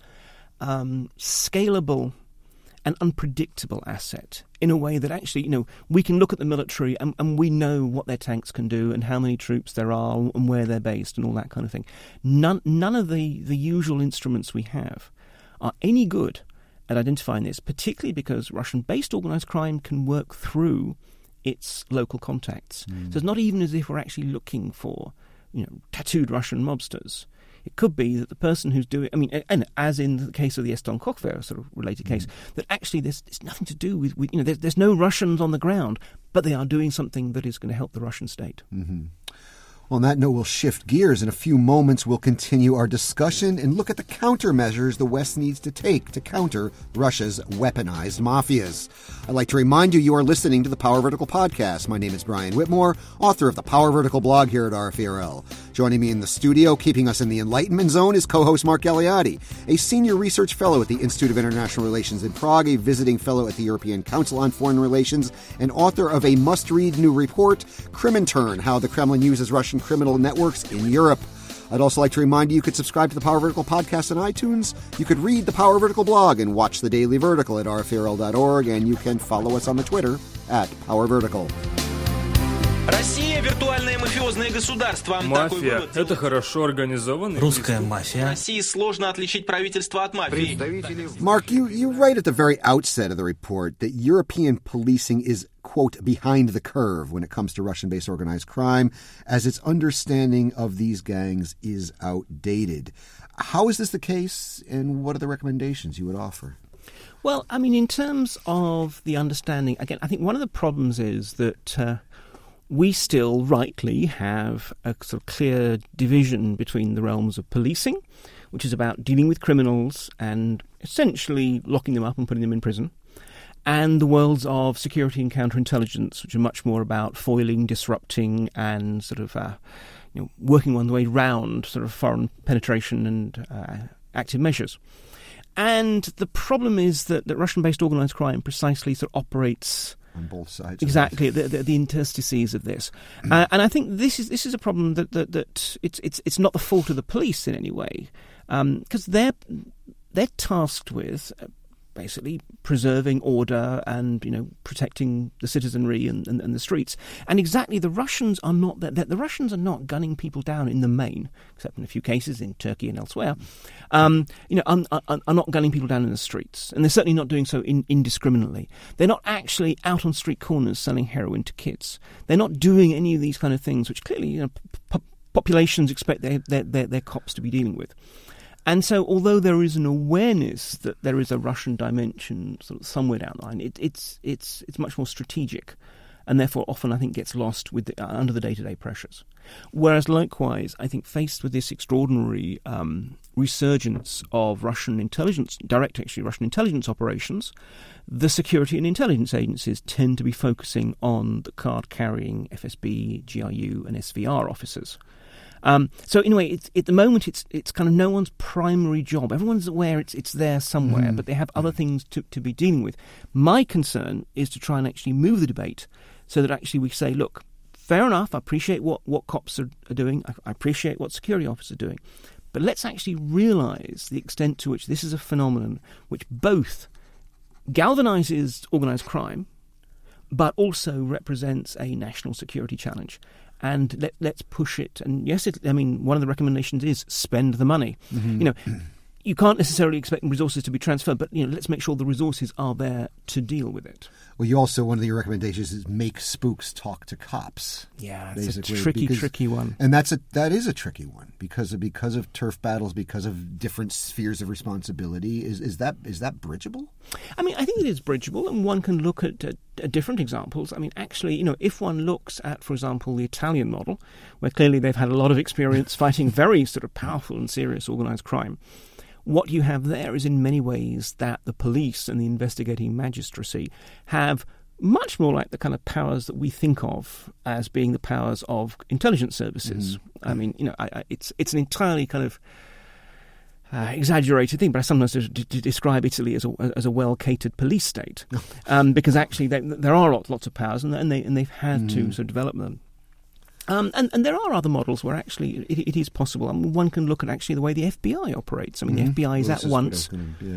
scalable and unpredictable asset in a way that actually, we can look at the military and we know what their tanks can do and how many troops there are and where they're based and all that kind of thing. None of the usual instruments we have are any good at identifying this, particularly because Russian-based organised crime can work through its local contacts. So it's not even as if we're actually looking for, tattooed Russian mobsters. It could be that the person who's doing, and as in the case of the Eston Kochver sort of related case, that actually there's nothing to do with there's no Russians on the ground, but they are doing something that is going to help the Russian state. On that note, we'll shift gears. In a few moments, we'll continue our discussion and look at the countermeasures the West needs to take to counter Russia's weaponized mafias. I'd like to remind you are listening to the Power Vertical podcast. My name is Brian Whitmore, author of the Power Vertical blog here at RFE/RL. Joining me in the studio, keeping us in the Enlightenment Zone, is co-host Mark Galeotti, a senior research fellow at the Institute of International Relations in Prague, a visiting fellow at the European Council on Foreign Relations, and author of a must-read new report, Kremintern: How the Kremlin Uses Russian Criminal Networks in Europe. I'd also like to remind you could subscribe to the Power Vertical podcast on iTunes. You could read the Power Vertical blog and watch the Daily Vertical at rfrl.org, and you can follow us on the Twitter at Power Vertical. Россия – виртуальное мафиозное государство. Мафия – это хорошо организованный. Русская мафия. В России сложно отличить правительство от мафии. Mark, you write at the very outset of the report that European policing is, quote, behind the curve when it comes to Russian-based organized crime, as its understanding of these gangs is outdated. How is this the case, and what are the recommendations you would offer? Well, in terms of the understanding, again, I think one of the problems is that we still rightly have a sort of clear division between the realms of policing, which is about dealing with criminals and essentially locking them up and putting them in prison, and the worlds of security and counterintelligence, which are much more about foiling, disrupting, and sort of working one way round sort of foreign penetration and active measures. And the problem is that Russian-based organised crime precisely sort of operates on both sides. Exactly, the interstices of this, and I think this is a problem that it's not the fault of the police in any way, because they're tasked with basically preserving order and protecting the citizenry and the streets. And exactly, the Russians are not the Russians are not gunning people down in the main, except in a few cases in Turkey and elsewhere. Are not gunning people down in the streets, and they're certainly not doing so indiscriminately. They're not actually out on street corners selling heroin to kids. They're not doing any of these kind of things, which clearly populations expect their cops to be dealing with. And so, although there is an awareness that there is a Russian dimension sort of somewhere down the line, it's much more strategic, and therefore often I think gets lost under the day-to-day pressures. Whereas likewise, I think faced with this extraordinary resurgence of Russian intelligence operations, the security and intelligence agencies tend to be focusing on the card-carrying FSB, GRU, and SVR officers. So anyway, at the moment, it's kind of no one's primary job. Everyone's aware it's there somewhere, but they have other things to be dealing with. My concern is to try and actually move the debate so that actually we say, look, fair enough, I appreciate what cops are doing, I appreciate what security officers are doing, but let's actually realise the extent to which this is a phenomenon which both galvanises organised crime, but also represents a national security challenge. And let's push it. And yes, one of the recommendations is spend the money. Mm-hmm. You can't necessarily expect resources to be transferred, but let's make sure the resources are there to deal with it. Well, you also, one of your recommendations is make spooks talk to cops. Yeah, it's a tricky one. And that is a tricky one because of turf battles, because of different spheres of responsibility. Is that bridgeable? I think it is bridgeable, and one can look at different examples. Actually, if one looks at, for example, the Italian model, where clearly they've had a lot of experience fighting very sort of powerful and serious organised crime, what you have there is in many ways that the police and the investigating magistracy have much more like the kind of powers that we think of as being the powers of intelligence services. Mm-hmm. It's an entirely kind of exaggerated thing, but I sometimes describe Italy as a well-catered police state, because actually there are lots of powers, and they've had to sort of develop them. And there are other models where actually it is possible. One can look at actually the way the FBI operates. The FBI is at once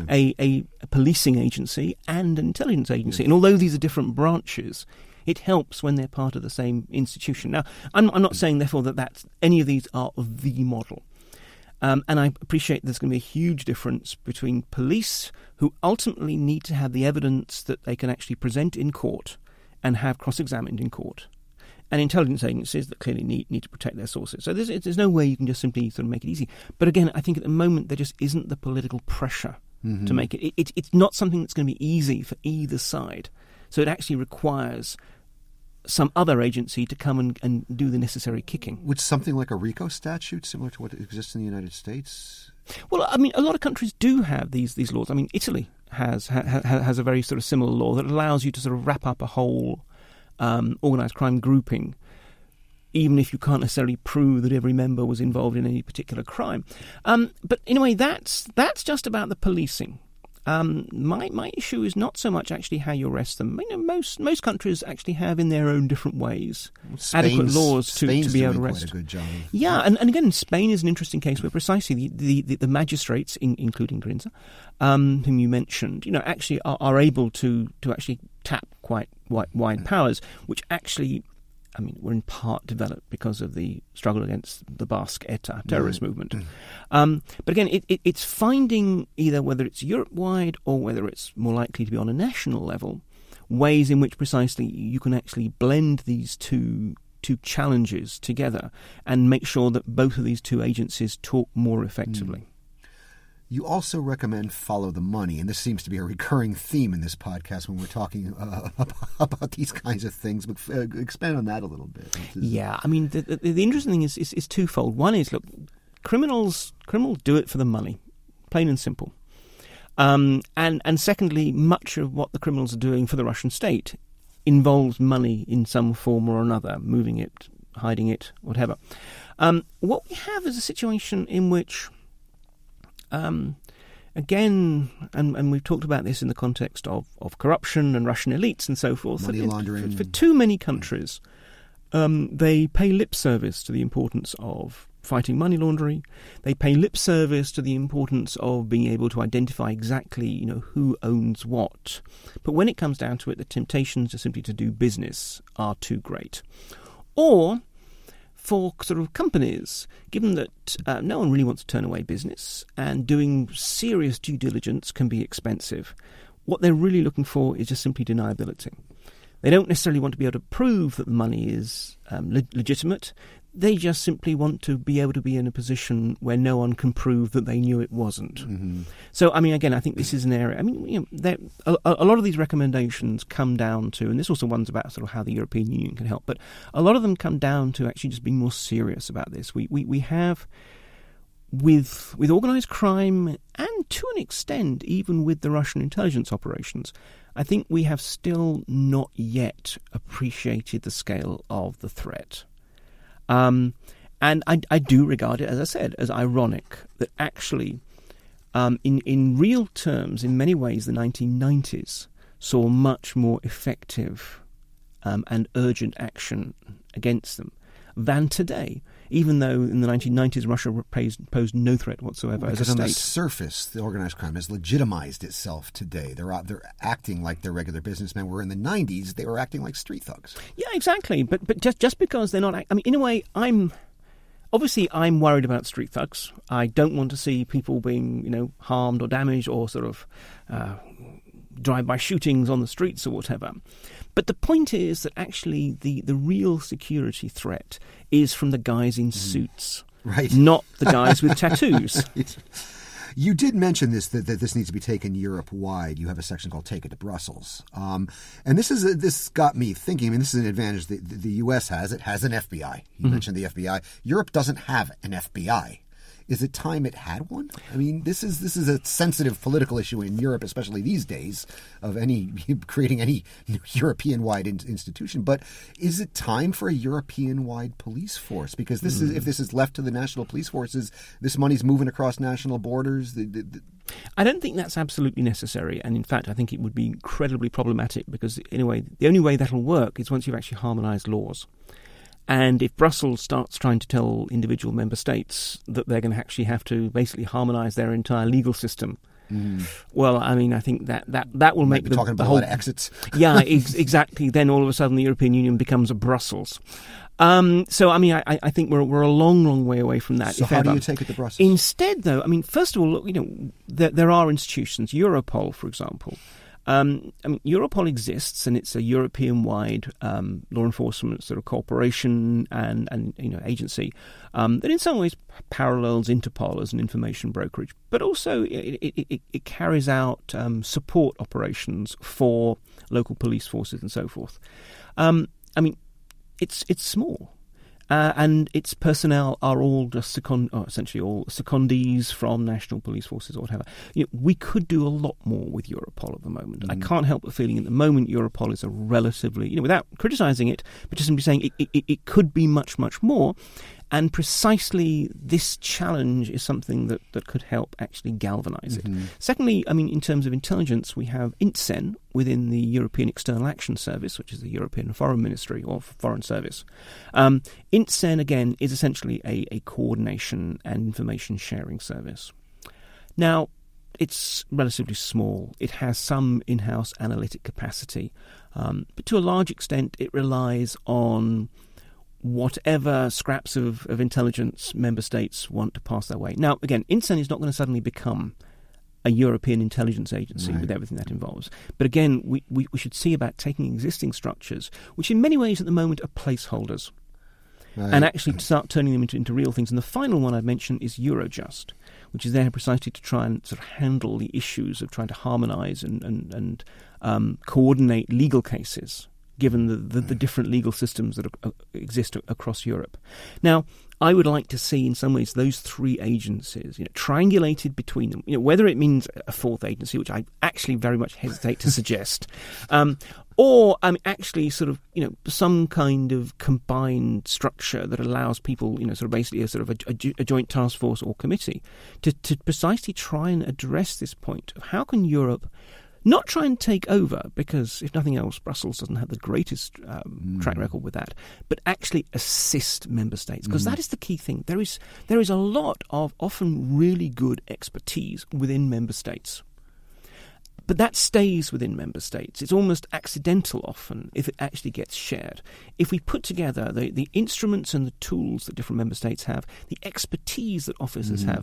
a policing agency and an intelligence agency. And although these are different branches, it helps when they're part of the same institution. Now, I'm not saying, therefore, that any of these are the model. And I appreciate there's going to be a huge difference between police, who ultimately need to have the evidence that they can actually present in court and have cross-examined in court, and intelligence agencies that clearly need to protect their sources. So there's no way you can just simply sort of make it easy. But again, I think at the moment there just isn't the political pressure to make it. It's not something that's going to be easy for either side. So it actually requires some other agency to come and do the necessary kicking. Would something like a RICO statute, similar to what exists in the United States? Well, a lot of countries do have these laws. Italy has a very sort of similar law that allows you to sort of wrap up a whole organised crime grouping, even if you can't necessarily prove that every member was involved in any particular crime. But in a way, that's just about the policing. My issue is not so much actually how you arrest them. Most countries actually have in their own different ways adequate laws to be able to arrest. Quite a good job. Yeah, and again, Spain is an interesting case where precisely the magistrates, including Grinza, whom you mentioned, actually are able to actually tap quite wide powers, which actually, were in part developed because of the struggle against the Basque ETA terrorist movement. But again, it's finding either whether it's Europe-wide or whether it's more likely to be on a national level, ways in which precisely you can actually blend these two challenges together and make sure that both of these two agencies talk more effectively. You also recommend follow the money, and this seems to be a recurring theme in this podcast when we're talking about these kinds of things. But expand on that a little bit. Yeah, the interesting thing is twofold. One is, look, criminals do it for the money, plain and simple. And secondly, much of what the criminals are doing for the Russian state involves money in some form or another, moving it, hiding it, whatever. What we have is a situation in which, again, and we've talked about this in the context of corruption and Russian elites and so forth. Money laundering. For too many countries, they pay lip service to the importance of fighting money laundering. They pay lip service to the importance of being able to identify exactly, who owns what. But when it comes down to it, the temptations just simply to do business are too great. Or for sort of companies, given that no one really wants to turn away business and doing serious due diligence can be expensive, what they're really looking for is just simply deniability. They don't necessarily want to be able to prove that the money is legitimate. They just simply want to be able to be in a position where no one can prove that they knew it wasn't. Mm-hmm. So, again, I think this is an area. A lot of these recommendations come down to, and this also one's about sort of how the European Union can help, but a lot of them come down to actually just being more serious about this. We have, with organised crime, and to an extent, even with the Russian intelligence operations, I think we have still not yet appreciated the scale of the threat. And I do regard it, as I said, as ironic that actually, in real terms, in many ways, the 1990s saw much more effective and urgent action against them than today, even though in the 1990s Russia posed no threat whatsoever as a state. Because on the surface, the organized crime has legitimized itself today. They're acting like they're regular businessmen, where in the 90s they were acting like street thugs. Yeah, exactly. But just because they're not... in a way, I'm worried about street thugs. I don't want to see people being, harmed or damaged or sort of drive-by shootings on the streets or whatever. But the point is that actually the real security threat is from the guys in suits, right? Not the guys with tattoos. You did mention this that this needs to be taken Europe-wide. You have a section called "Take It to Brussels," and this got me thinking. This is an advantage that the U.S. has. It has an FBI. You mentioned the FBI. Europe doesn't have an FBI. Is it time it had one? This is a sensitive political issue in Europe, especially these days, of creating any European-wide institution. But is it time for a European-wide police force? Because if this is left to the national police forces, this money's moving across national borders. I don't think that's absolutely necessary, and in fact, I think it would be incredibly problematic because, in a way, the only way that'll work is once you've actually harmonised laws. And if Brussels starts trying to tell individual member states that they're going to actually have to basically harmonise their entire legal system, well, I think that will make the talking about whole, a lot of exits. Yeah, exactly. Then all of a sudden the European Union becomes a Brussels. So I think we're a long way away from that. So how do you take it to Brussels? Instead, though, first of all, look, there are institutions, Europol, for example. Europol exists, and it's a European-wide law enforcement sort of corporation and agency that in some ways parallels Interpol as an information brokerage, but also it carries out support operations for local police forces and so forth. It's small. And its personnel are all just essentially all secondees from national police forces or whatever. We could do a lot more with Europol at the moment. I can't help but feeling at the moment Europol is a relatively, without criticising it, but just simply saying it could be much, much more. And precisely this challenge is something that could help actually galvanise it. Secondly, in terms of intelligence, we have INTCEN within the European External Action Service, which is the European Foreign Ministry or Foreign Service. INTCEN, again, is essentially a coordination and information sharing service. Now, it's relatively small. It has some in-house analytic capacity, but to a large extent it relies on whatever scraps of intelligence member states want to pass their way. Now, again, INTCEN is not going to suddenly become a European intelligence agency with everything that involves. But again, we should see about taking existing structures, which in many ways at the moment are placeholders, and actually start turning them into real things. And the final one I've mentioned is Eurojust, which is there precisely to try and sort of handle the issues of trying to harmonise and coordinate legal cases given the different legal systems that exist across Europe. Now, I would like to see, in some ways, those three agencies, triangulated between them. Whether it means a fourth agency, which I actually very much hesitate to suggest, or actually sort of, some kind of combined structure that allows people, sort of basically a joint task force or committee to precisely try and address this point of how can Europe not try and take over, because if nothing else, Brussels doesn't have the greatest track record with that, but actually assist member states, because that is the key thing. There is a lot of often really good expertise within member states, but that stays within member states. It's almost accidental often if it actually gets shared. If we put together the instruments and the tools that different member states have, the expertise that officers have,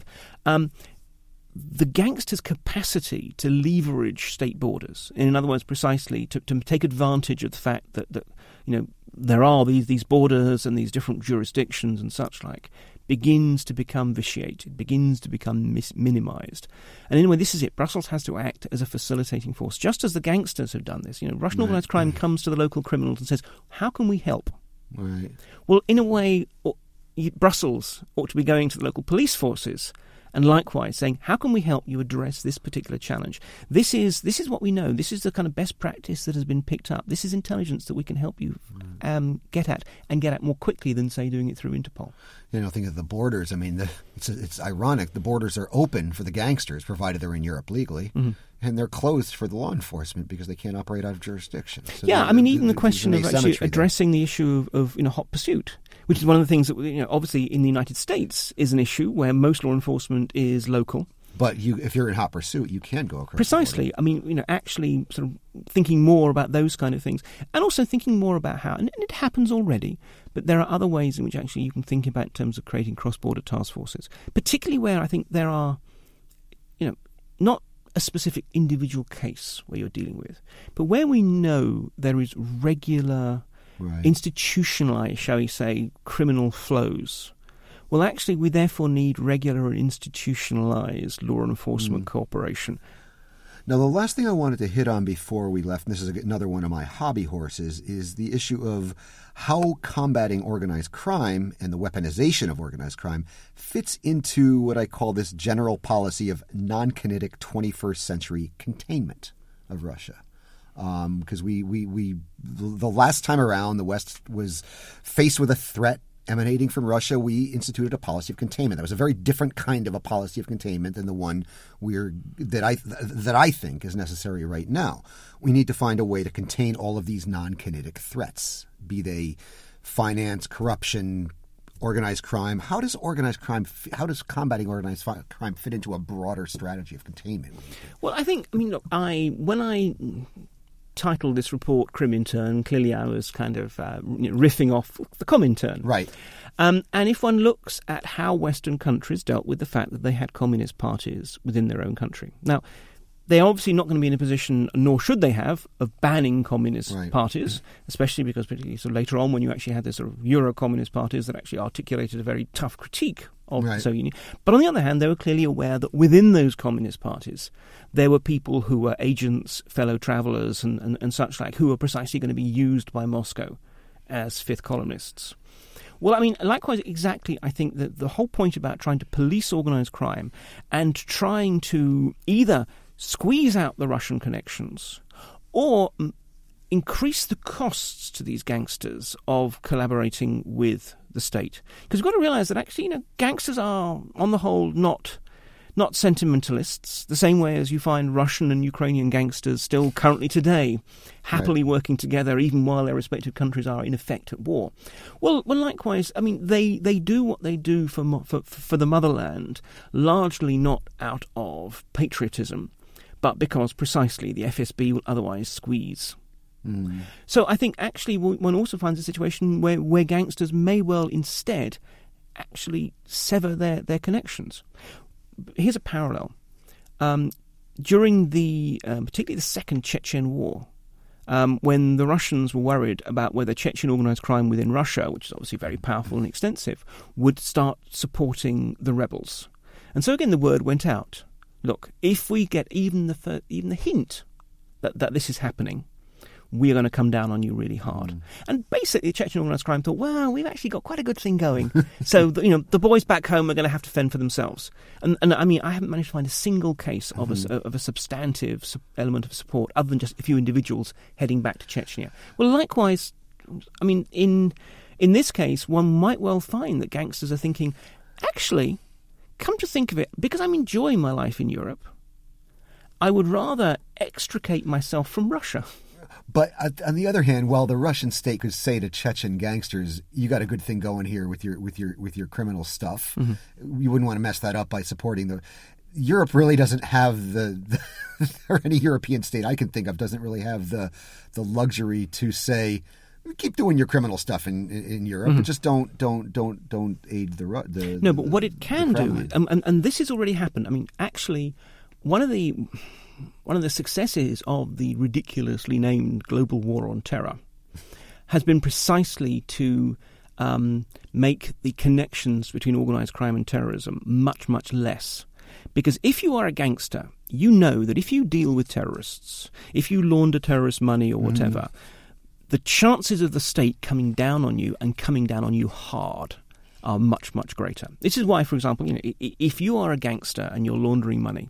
the gangsters' capacity to leverage state borders, in other words, precisely to take advantage of the fact that there are these borders and these different jurisdictions and such like, begins to become vitiated, begins to become minimized. And anyway, this is it. Brussels has to act as a facilitating force, just as the gangsters have done this. Russian organised crime comes to the local criminals and says, how can we help? Right. Well, in a way, Brussels ought to be going to the local police forces and likewise saying, how can we help you address this particular challenge? This is what we know. This is the kind of best practice that has been picked up. This is intelligence that we can help you get at more quickly than, say, doing it through Interpol. Think of the borders. I mean, it's ironic. The borders are open for the gangsters, provided they're in Europe legally, and they're closed for the law enforcement because they can't operate out of jurisdiction. So even the question of actually addressing the issue of hot pursuit, which is one of the things that, obviously in the United States is an issue where most law enforcement is local. But if you're in hot pursuit, you can go across. Precisely. I mean, actually sort of thinking more about those kind of things, and also thinking more about how, and it happens already, but there are other ways in which actually you can think about in terms of creating cross-border task forces, particularly where I think there are, not a specific individual case where you're dealing with, but where we know there is regular, institutionalized, shall we say, criminal flows. Well, actually, we therefore need regular and institutionalized law enforcement cooperation. Now, the last thing I wanted to hit on before we left, and this is another one of my hobby horses, is the issue of how combating organized crime and the weaponization of organized crime fits into what I call this general policy of non-kinetic 21st century containment of Russia. Because the last time around, the West was faced with a threat emanating from Russia. We instituted a policy of containment. That was a very different kind of a policy of containment than the one that I think is necessary right now. We need to find a way to contain all of these non-kinetic threats, be they finance, corruption, organized crime. How does combating organized crime fit into a broader strategy of containment? Well, when I titled this report Comintern, clearly I was kind of riffing off the Comintern. Right. And if one looks at how Western countries dealt with the fact that they had communist parties within their own country. Now, they're obviously not going to be in a position, nor should they have, of banning communist parties, especially because particularly so later on when you actually had this sort of Euro-communist parties that actually articulated a very tough critique of the Soviet Union. But on the other hand, they were clearly aware that within those communist parties, there were people who were agents, fellow travelers, and such like, who were precisely going to be used by Moscow as fifth columnists. Well, likewise, exactly, I think that the whole point about trying to police organized crime and trying to either squeeze out the Russian connections or increase the costs to these gangsters of collaborating with the state. Because we've got to realize that actually, gangsters are, on the whole, not sentimentalists, the same way as you find Russian and Ukrainian gangsters still currently today happily working together even while their respective countries are in effect at war. Well, likewise, they do what they do for the motherland, largely not out of patriotism, but because precisely the FSB will otherwise squeeze. So I think actually one also finds a situation where gangsters may well instead actually sever their connections. Here's a parallel. During particularly the Second Chechen War, when the Russians were worried about whether Chechen organized crime within Russia, which is obviously very powerful and extensive, would start supporting the rebels. And so again the word went out. Look, if we get even the hint that this is happening, we're going to come down on you really hard. And basically, Chechen organised crime thought, well, we've actually got quite a good thing going. So, the boys back home are going to have to fend for themselves. And I mean, I haven't managed to find a single case of a substantive element of support other than just a few individuals heading back to Chechnya. Well, likewise, I mean, in this case, one might well find that gangsters are thinking, actually, come to think of it, because I'm enjoying my life in Europe, I would rather extricate myself from Russia. But on the other hand, while the Russian state could say to Chechen gangsters, "You got a good thing going here with your criminal stuff," you wouldn't want to mess that up by supporting the. Europe really doesn't have the or any European state I can think of doesn't really have the luxury to say, keep doing your criminal stuff in Europe, but just don't aid the. No, but what it can do, and this has already happened. I mean, actually, one of the successes of the ridiculously named global war on terror has been precisely to make the connections between organised crime and terrorism much, much less. Because if you are a gangster, you know that if you deal with terrorists, if you launder terrorist money or whatever, the chances of the state coming down on you and coming down on you hard are much, much greater. This is why, for example, if you are a gangster and you're laundering money,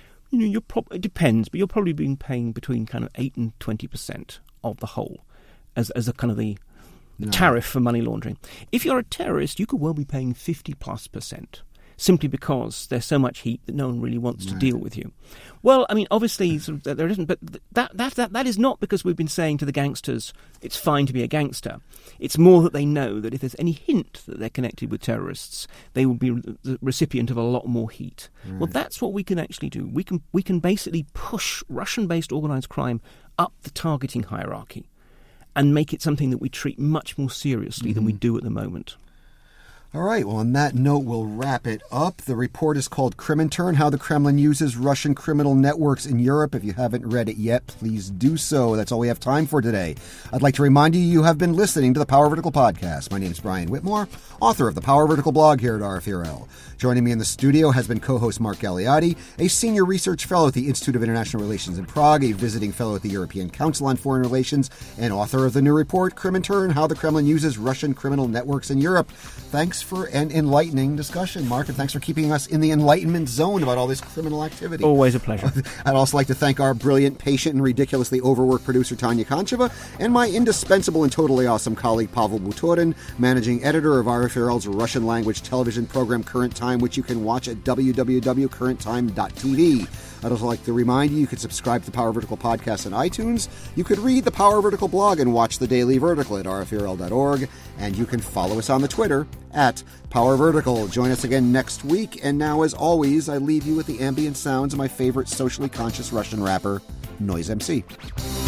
it depends, but you're probably been paying between kind of 8 and 20% of the whole as a kind of the tariff for money laundering. If you're a terrorist, you could well be paying 50+%. Simply because there's so much heat that no one really wants to deal with you. Well, I mean, obviously there isn't, but that is not because we've been saying to the gangsters it's fine to be a gangster. It's more that they know that if there's any hint that they're connected with terrorists, they will be the recipient of a lot more heat. Right. Well, that's what we can actually do. We can basically push Russian-based organised crime up the targeting hierarchy and make it something that we treat much more seriously than we do at the moment. All right, well, on that note, we'll wrap it up. The report is called Kremintern, How the Kremlin Uses Russian Criminal Networks in Europe. If you haven't read it yet, please do so. That's all we have time for today. I'd like to remind you have been listening to the Power Vertical Podcast. My name is Brian Whitmore, author of the Power Vertical blog here at RFRL. Joining me in the studio has been co-host Mark Galeotti, a senior research fellow at the Institute of International Relations in Prague, a visiting fellow at the European Council on Foreign Relations, and author of the new report, Kremintern, How the Kremlin Uses Russian Criminal Networks in Europe. Thanks for an enlightening discussion, Mark, and thanks for keeping us in the enlightenment zone about all this criminal activity. Always a pleasure. I'd also like to thank our brilliant, patient, and ridiculously overworked producer, Tanya Koncheva, and my indispensable and totally awesome colleague, Pavel Butorin, managing editor of RFRL's Russian-language television program, Current Time, which you can watch at www.currenttime.tv. I'd also like to remind you could subscribe to the Power Vertical podcast on iTunes. You could read the Power Vertical blog and watch the Daily Vertical at rfrl.org. And you can follow us on the Twitter at Power Vertical. Join us again next week. And now, as always, I leave you with the ambient sounds of my favorite socially conscious Russian rapper, Noise MC.